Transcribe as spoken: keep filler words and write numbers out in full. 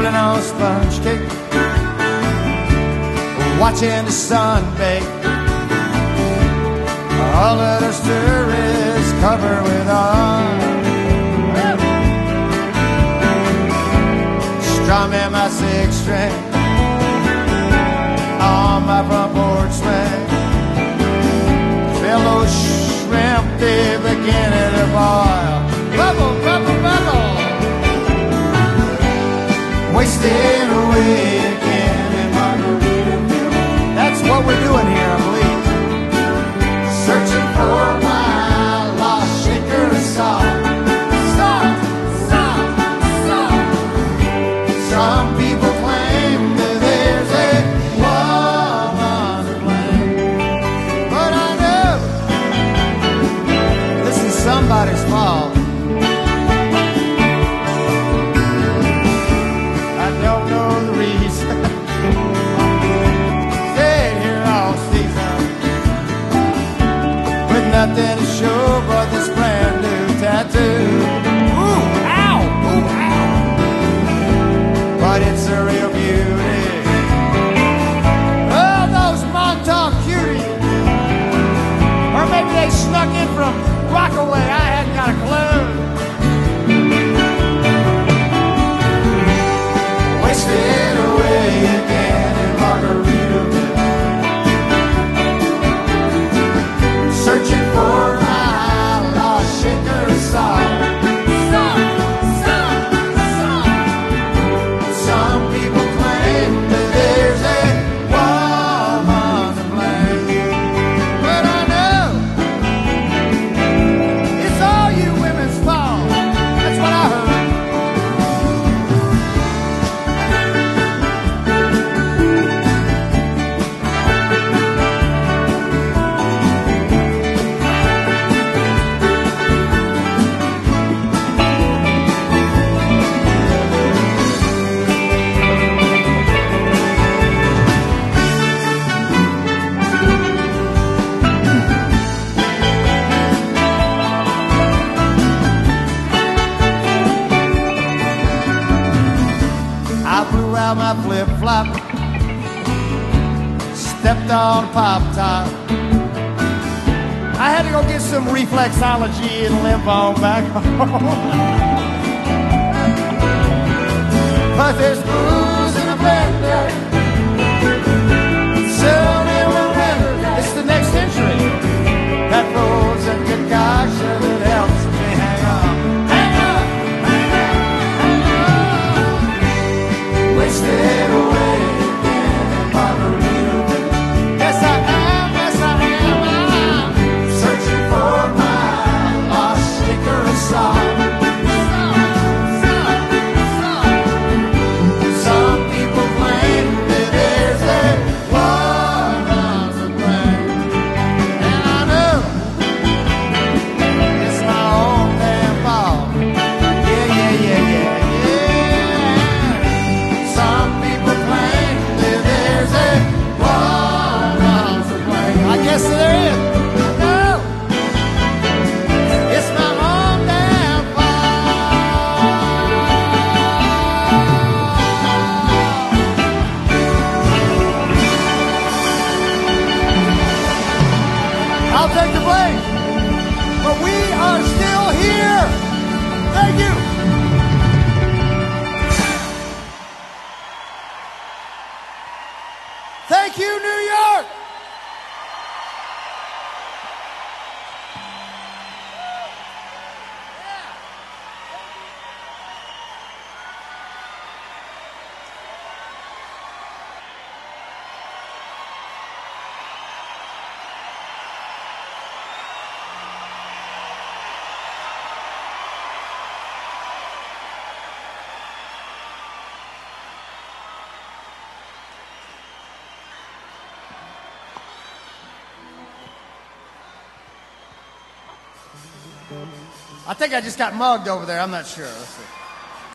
nibbling on sponge cake, watching the sun bake. All that I stir is covered with oil. Strumming my six string on my front porch swing. Feel those shrimp, they beginning to boil. Bubble, bubble, bubble. Wasting away again in Margaritaville. That's what we're doing here, I believe. Searching for my lost shaker of salt. Salt, salt, salt. Some people claim that there's a woman to blame, but I know this is somebody's fault. I don't know the reason. Stayed here all season with nothing to show but this brand new tattoo. Ooh, ow, ooh, ow. But it's a real beauty. Oh, those Montauk cuties. Or maybe they snuck in from Rockaway. I hadn't got a clue. Wasted away again in Margaritaville. Searching for my lost shaker of salt. Salt, salt, salt. Some people claim that there's a woman to blame, but I know it's all you women's fault. That's what I heard. I blew out my flip-flop, stepped on pop-top. I had to go get some reflexology and limp on back home. But there's booze in a blender, soon it will render. It's the next century, that frozen concoction that helps me hang on. Hang on, hang on, hang on. Wasted away again in Margaritaville. Yes, I am, yes, I am, I'm searching for my lost shaker of salt. Salt, salt, salt. Some people claim that there's a woman to blame, and I know it's my own damn fault. Yeah, yeah, yeah, yeah, yeah. Some people claim that there's a woman to blame. I guess there is. No, it's my own damn fault. I'll take the blame, but we are still here. Thank you. Thank you, New York. I think I just got mugged over there. I'm not sure. Let's see.